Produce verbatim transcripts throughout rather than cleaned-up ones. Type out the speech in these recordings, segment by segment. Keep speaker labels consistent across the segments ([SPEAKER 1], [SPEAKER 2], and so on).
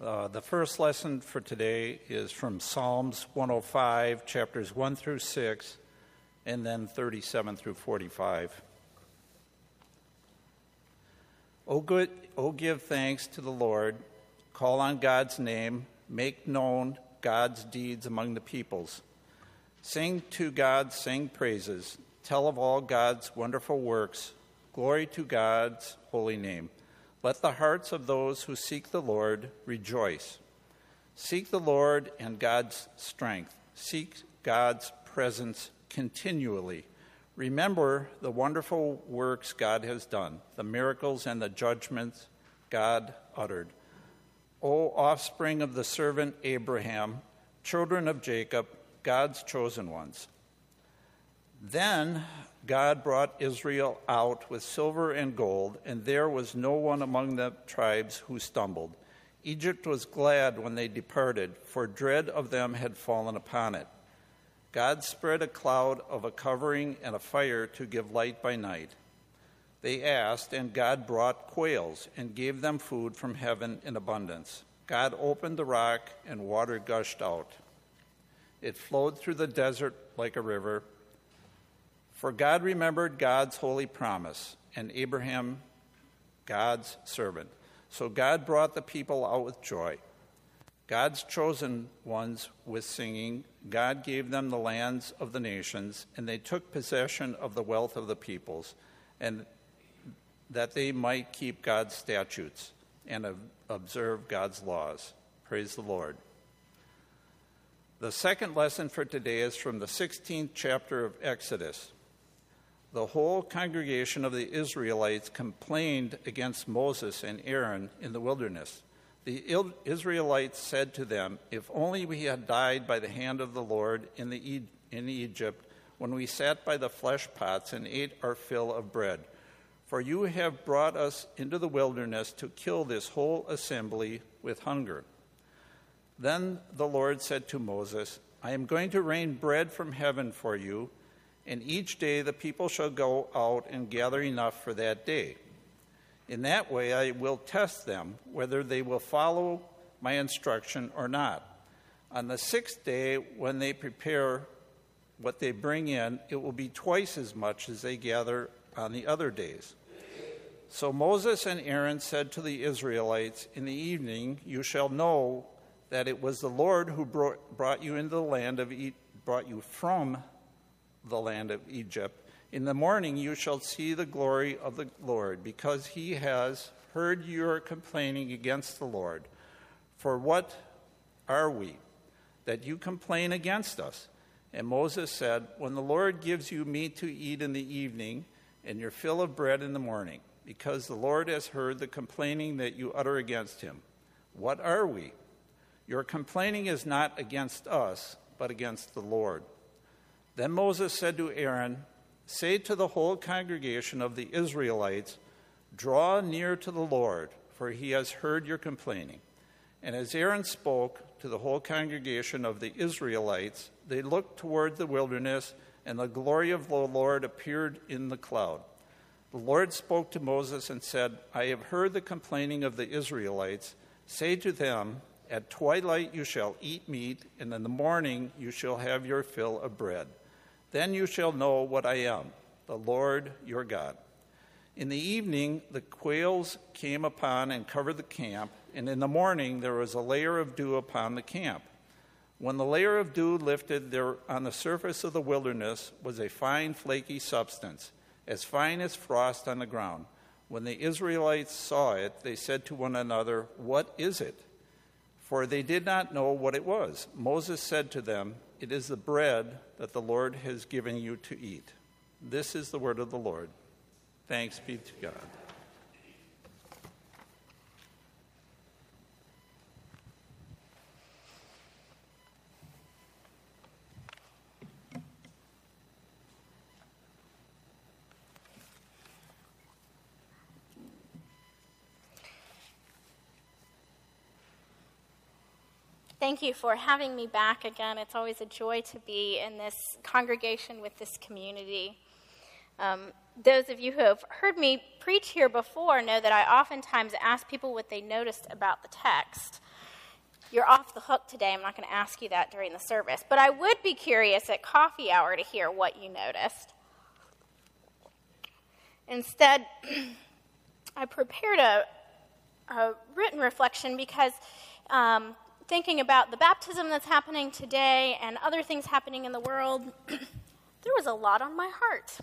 [SPEAKER 1] Uh, the first lesson for today is from Psalms one oh five, chapters one through six, and then thirty-seven through forty-five. O good, O give thanks to the Lord, call on God's name, make known God's deeds among the peoples. Sing to God, sing praises, tell of all God's wonderful works, glory to God's holy name. Let the hearts of those who seek the Lord rejoice. Seek the Lord and God's strength. Seek God's presence continually. Remember the wonderful works God has done, the miracles and the judgments God uttered. O offspring of the servant Abraham, children of Jacob, God's chosen ones. Then God brought Israel out with silver and gold, and there was no one among the tribes who stumbled. Egypt was glad when they departed, for dread of them had fallen upon it. God spread a cloud of a covering and a fire to give light by night. They asked, and God brought quails and gave them food from heaven in abundance. God opened the rock, and water gushed out. It flowed through the desert like a river. For God remembered God's holy promise, and Abraham, God's servant. So God brought the people out with joy. God's chosen ones with singing. God gave them the lands of the nations, and they took possession of the wealth of the peoples, and that they might keep God's statutes and observe God's laws. Praise the Lord. The second lesson for today is from the sixteenth chapter of Exodus. The whole congregation of the Israelites complained against Moses and Aaron in the wilderness. The Israelites said to them, "If only we had died by the hand of the Lord in, the e- in Egypt, when we sat by the flesh pots and ate our fill of bread. For you have brought us into the wilderness to kill this whole assembly with hunger." Then the Lord said to Moses, "I am going to rain bread from heaven for you, and each day the people shall go out and gather enough for that day. In that way I will test them, whether they will follow my instruction or not. On the sixth day, when they prepare what they bring in, it will be twice as much as they gather on the other days." So Moses and Aaron said to the Israelites, "In the evening you shall know that it was the Lord who brought you into the land of e- brought you from the land of Egypt. In the morning you shall see the glory of the Lord, because he has heard your complaining against the Lord. For what are we, that you complain against us?" And Moses said, "When the Lord gives you meat to eat in the evening, and your fill of bread in the morning, because the Lord has heard the complaining that you utter against him. What are we? Your complaining is not against us, but against the Lord." Then Moses said to Aaron, "Say to the whole congregation of the Israelites, 'Draw near to the Lord, for he has heard your complaining.'" And as Aaron spoke to the whole congregation of the Israelites, they looked toward the wilderness, and the glory of the Lord appeared in the cloud. The Lord spoke to Moses and said, "I have heard the complaining of the Israelites. Say to them, 'At twilight you shall eat meat, and in the morning you shall have your fill of bread. Then you shall know what I am, the Lord your God.'" In the evening the quails came upon and covered the camp, and in the morning there was a layer of dew upon the camp. When the layer of dew lifted, there on the surface of the wilderness was a fine flaky substance, as fine as frost on the ground. When the Israelites saw it, they said to one another, "What is it?" For they did not know what it was. Moses said to them, "It is the bread that the Lord has given you to eat." This is the word of the Lord. Thanks be to God.
[SPEAKER 2] Thank you for having me back again. It's always a joy to be in this congregation with this community. Um, those of you who have heard me preach here before know that I oftentimes ask people what they noticed about the text. you're off the hook today. I'm not going to ask you that during the service. But I would be curious at coffee hour to hear what you noticed. Instead, I prepared a, a written reflection because um, thinking about the baptism that's happening today and other things happening in the world, there was a lot on my heart.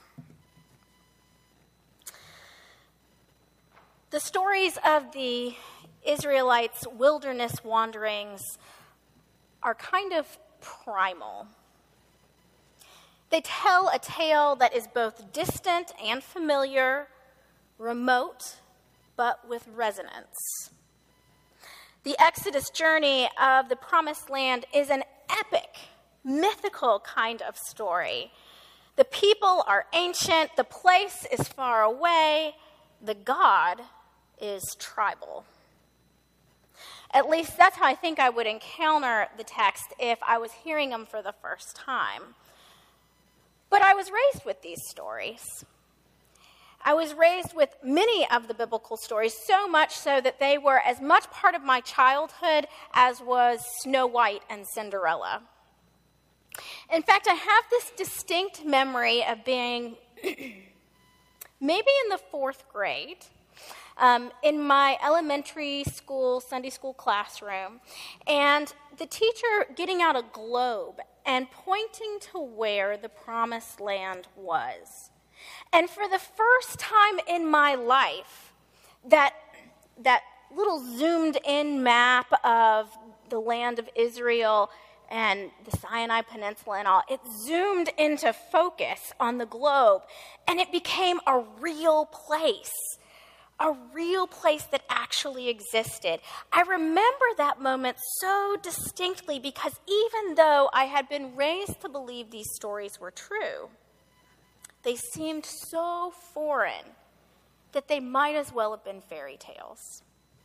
[SPEAKER 2] The stories of the Israelites' wilderness wanderings are kind of primal. They tell a tale that is both distant and familiar, remote, but with resonance. The Exodus journey of the Promised Land is an epic, mythical kind of story. The people are ancient, the place is far away, the God is tribal. At least that's how I think I would encounter the text if I was hearing them for the first time. But I was raised with these stories. I was raised with many of the biblical stories, so much so that they were as much part of my childhood as was Snow White and Cinderella. In fact, I have this distinct memory of being maybe in the fourth grade, um, in my elementary school, Sunday school classroom, and the teacher getting out a globe and pointing to where the Promised Land was. And for the first time in my life, that, that little zoomed-in map of the land of Israel and the Sinai Peninsula and all, it zoomed into focus on the globe, and it became a real place, a real place that actually existed. I remember that moment so distinctly because even though I had been raised to believe these stories were true, they seemed so foreign that they might as well have been fairy tales.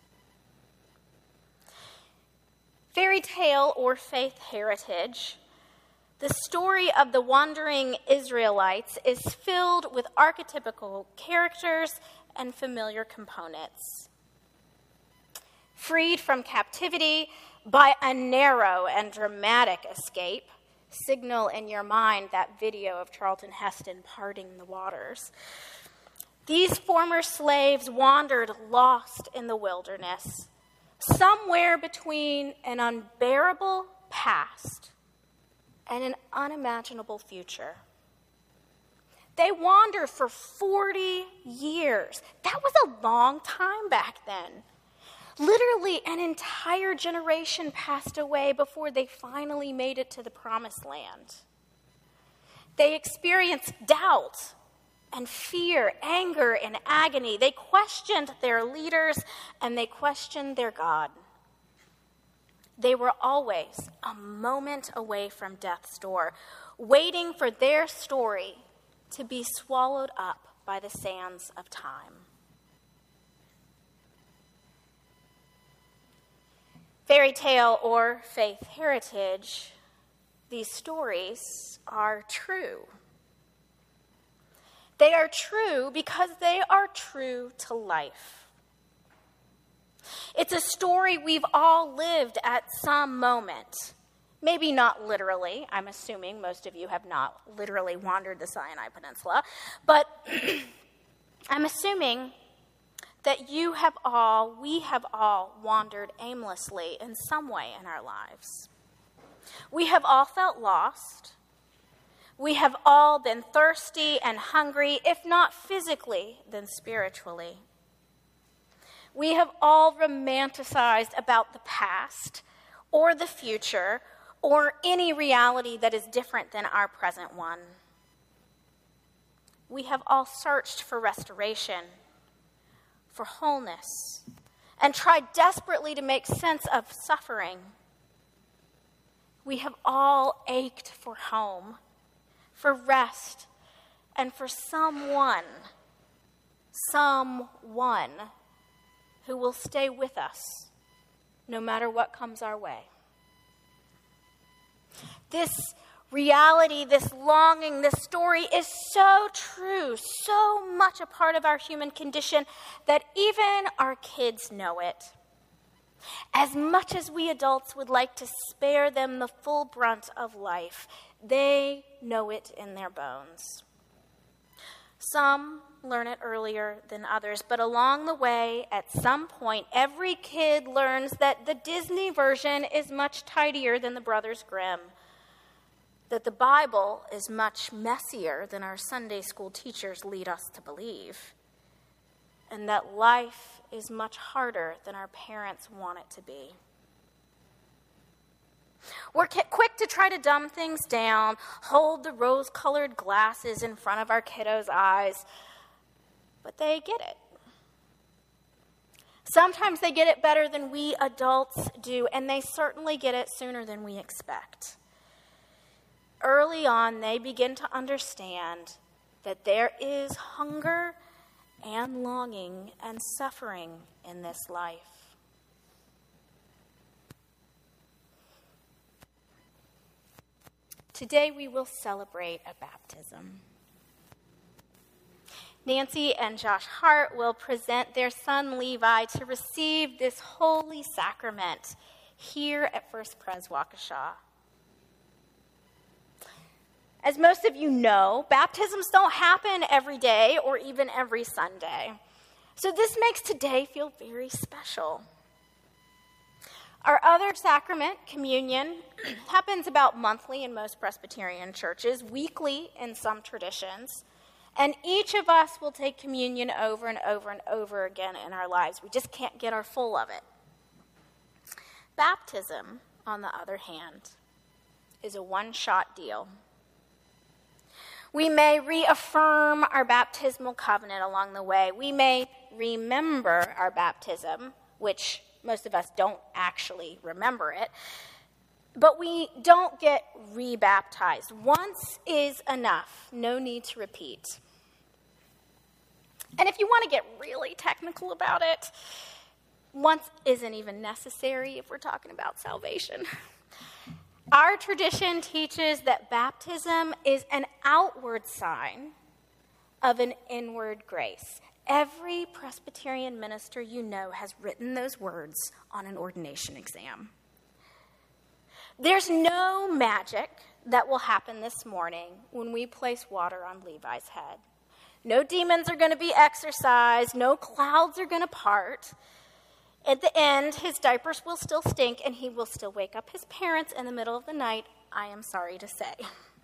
[SPEAKER 2] Fairy tale or faith heritage, the story of the wandering Israelites is filled with archetypical characters and familiar components. Freed from captivity by a narrow and dramatic escape, signal in your mind that video of Charlton Heston parting the waters. These former slaves wandered lost in the wilderness, somewhere between an unbearable past and an unimaginable future. They wandered for forty years. That was a long time back then. Literally, an entire generation passed away before they finally made it to the Promised Land. They experienced doubt and fear, anger and agony. They questioned their leaders and they questioned their God. They were always a moment away from death's door, waiting for their story to be swallowed up by the sands of time. Fairy tale or faith heritage, these stories are true. They are true because they are true to life. It's a story we've all lived at some moment. Maybe not literally. I'm assuming most of you have not literally wandered the Sinai Peninsula. But I'm assuming that you have all, we have all wandered aimlessly in some way in our lives. We have all felt lost. We have all been thirsty and hungry, if not physically, then spiritually. We have all romanticized about the past or the future or any reality that is different than our present one. We have all searched for restoration, for wholeness, and tried desperately to make sense of suffering. We have all ached for home, for rest, and for someone, someone who will stay with us no matter what comes our way. This reality, this longing, this story is so true, so much a part of our human condition that even our kids know it. As much as we adults would like to spare them the full brunt of life, they know it in their bones. Some learn it earlier than others, but along the way, at some point, every kid learns that the Disney version is much tidier than the Brothers Grimm, that the Bible is much messier than our Sunday school teachers lead us to believe, and that life is much harder than our parents want it to be. We're quick to try to dumb things down, hold the rose-colored glasses in front of our kiddos' eyes, but they get it. Sometimes they get it better than we adults do, and they certainly get it sooner than we expect. Early on, they begin to understand that there is hunger and longing and suffering in this life. Today we will celebrate a baptism. Nancy and Josh Hart will present their son Levi to receive this holy sacrament here at First Pres Waukesha. As most of you know, baptisms don't happen every day or even every Sunday. So this makes today feel very special. Our other sacrament, communion, happens about monthly in most Presbyterian churches, weekly in some traditions, and each of us will take communion over and over and over again in our lives. We just can't get our full of it. Baptism, on the other hand, is a one-shot deal. We may reaffirm our baptismal covenant along the way. We may remember our baptism, which most of us don't actually remember it, but we don't get rebaptized. Once is enough. No need to repeat. And if you want to get really technical about it, once isn't even necessary if we're talking about salvation. Our tradition teaches that baptism is an outward sign of an inward grace. Every Presbyterian minister you know has written those words on an ordination exam. There's no magic that will happen this morning when we place water on Levi's head. No demons are going to be exorcised. No clouds are going to part. At the end, his diapers will still stink, and he will still wake up his parents in the middle of the night, I am sorry to say.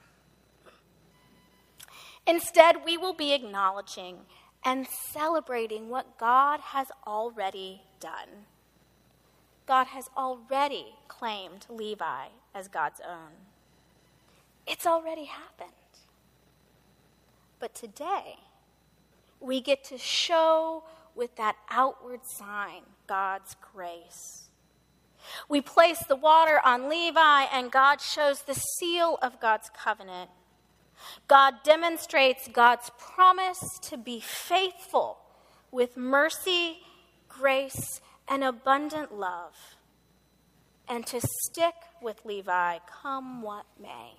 [SPEAKER 2] Instead, we will be acknowledging and celebrating what God has already done. God has already claimed Levi as God's own. It's already happened. But today, we get to show with that outward sign God's grace. We place the water on Levi, and God shows the seal of God's covenant. God demonstrates God's promise to be faithful with mercy, grace, and abundant love, and to stick with Levi come what may.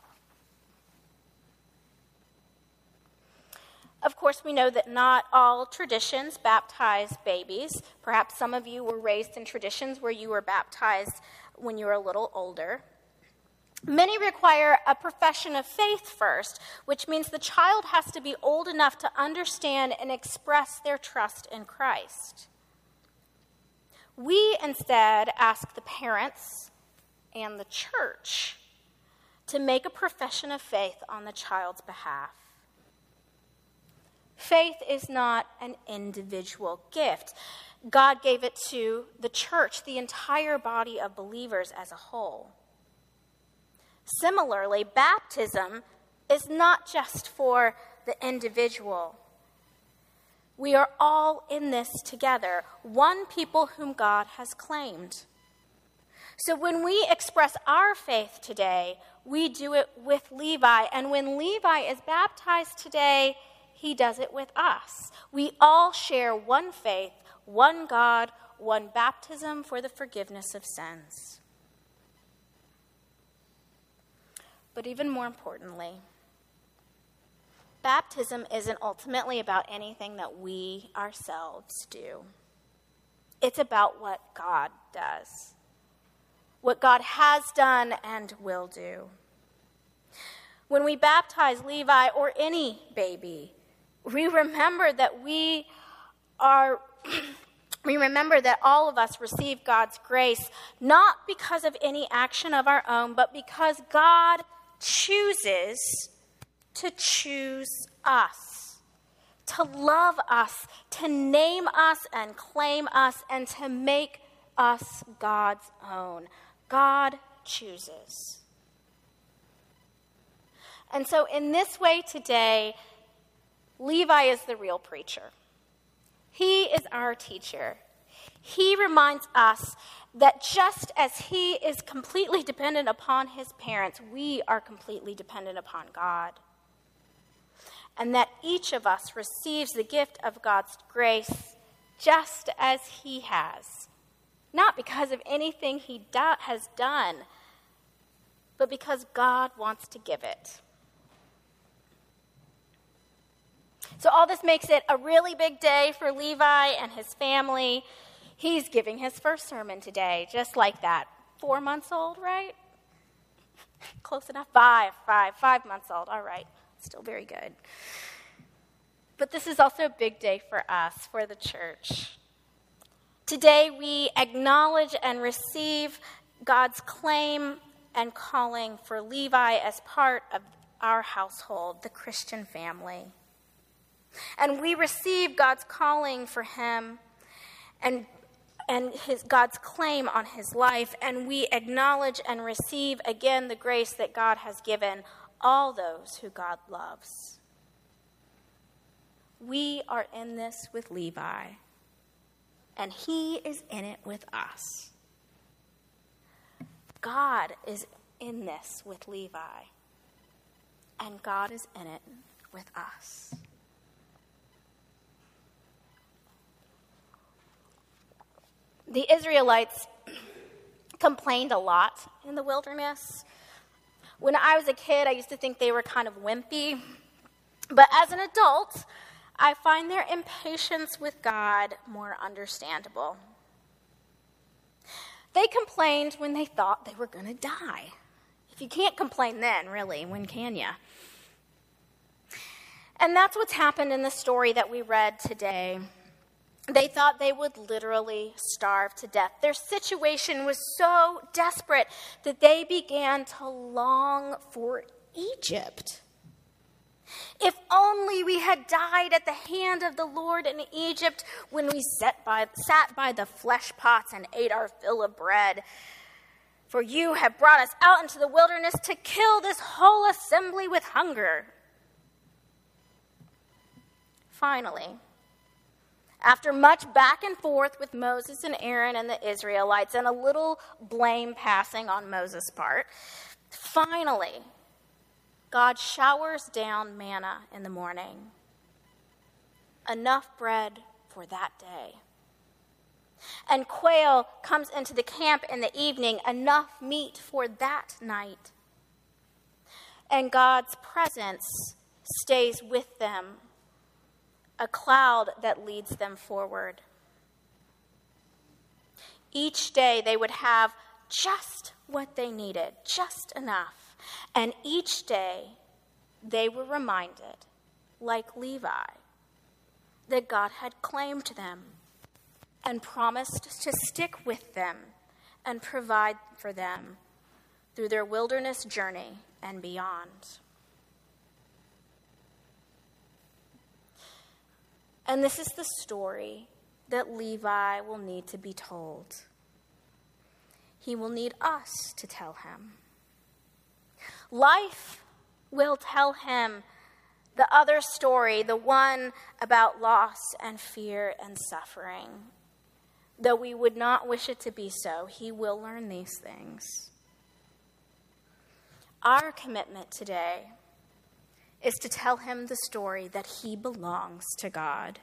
[SPEAKER 2] Of course, we know that not all traditions baptize babies. Perhaps some of you were raised in traditions where you were baptized when you were a little older. Many require a profession of faith first, which means the child has to be old enough to understand and express their trust in Christ. We instead ask the parents and the church to make a profession of faith on the child's behalf. Faith is not an individual gift. God gave it to the church, the entire body of believers as a whole. Similarly, baptism is not just for the individual. We are all in this together, one people whom God has claimed. So when we express our faith today, we do it with Levi. And when Levi is baptized today, he does it with us. We all share one faith, one God, one baptism for the forgiveness of sins. But even more importantly, baptism isn't ultimately about anything that we ourselves do. It's about what God does, what God has done and will do. When we baptize Levi or any baby, we remember that we are, we remember that all of us receive God's grace, not because of any action of our own, but because God chooses to choose us, to love us, to name us and claim us, and to make us God's own. God chooses. And so in this way today, Levi is the real preacher. He is our teacher. He reminds us that just as he is completely dependent upon his parents, we are completely dependent upon God. And that each of us receives the gift of God's grace just as he has. Not because of anything he do- has done, but because God wants to give it. So all this makes it a really big day for Levi and his family. He's giving his first sermon today, just like that. Four months old, right? Close enough. Five, five, five months old. All right. Still very good. But this is also a big day for us, for the church. Today we acknowledge and receive God's claim and calling for Levi as part of our household, the Christian family. And we receive God's calling for him and, and his, God's claim on his life, and we acknowledge and receive again the grace that God has given all those who God loves. We are in this with Levi, and he is in it with us. God is in this with Levi, and God is in it with us. The Israelites complained a lot in the wilderness. When I was a kid, I used to think they were kind of wimpy. But as an adult, I find their impatience with God more understandable. They complained when they thought they were going to die. If you can't complain then, really, when can you? And that's what's happened in the story that we read today. They thought they would literally starve to death. Their situation was so desperate that they began to long for Egypt. If only we had died at the hand of the Lord in Egypt when we sat by, sat by the flesh pots and ate our fill of bread. For you have brought us out into the wilderness to kill this whole assembly with hunger. Finally, after much back and forth with Moses and Aaron and the Israelites, and a little blame passing on Moses' part, finally, God showers down manna in the morning. Enough bread for that day. And quail comes into the camp in the evening, enough meat for that night. And God's presence stays with them, a cloud that leads them forward. Each day they would have just what they needed, just enough. And each day they were reminded, like Levi, that God had claimed them and promised to stick with them and provide for them through their wilderness journey and beyond. And this is the story that Levi will need to be told. He will need us to tell him. Life will tell him the other story, the one about loss and fear and suffering. Though we would not wish it to be so, he will learn these things. Our commitment today is to tell him the story that he belongs to God.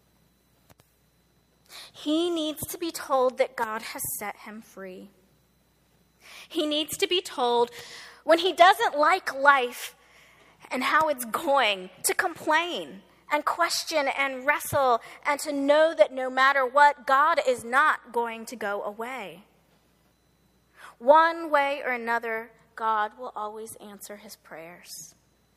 [SPEAKER 2] He needs to be told that God has set him free. He needs to be told when he doesn't like life and how it's going, to complain and question and wrestle, and to know that no matter what, God is not going to go away. One way or another, God will always answer his prayers.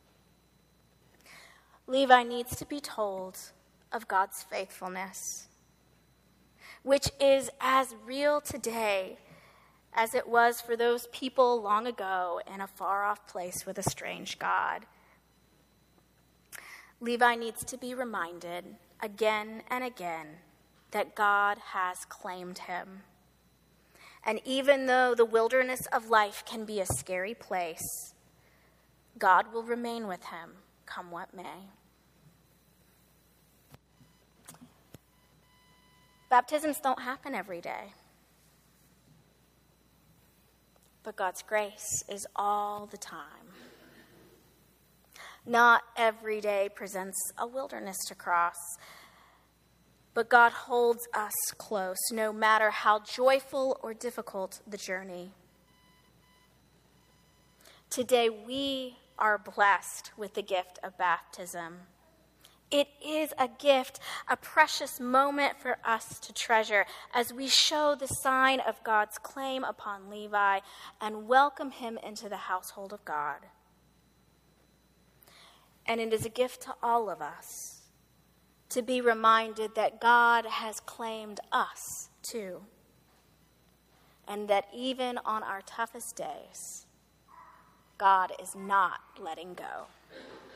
[SPEAKER 2] Levi needs to be told of God's faithfulness, which is as real today as it was for those people long ago in a far-off place with a strange God. Levi needs to be reminded again and again that God has claimed him. And even though the wilderness of life can be a scary place, God will remain with him, come what may. Baptisms don't happen every day, but God's grace is all the time. Not every day presents a wilderness to cross, but God holds us close, no matter how joyful or difficult the journey. Today, we are blessed with the gift of baptism. It is a gift, a precious moment for us to treasure as we show the sign of God's claim upon Levi and welcome him into the household of God. And it is a gift to all of us to be reminded that God has claimed us too, and that even on our toughest days, God is not letting go.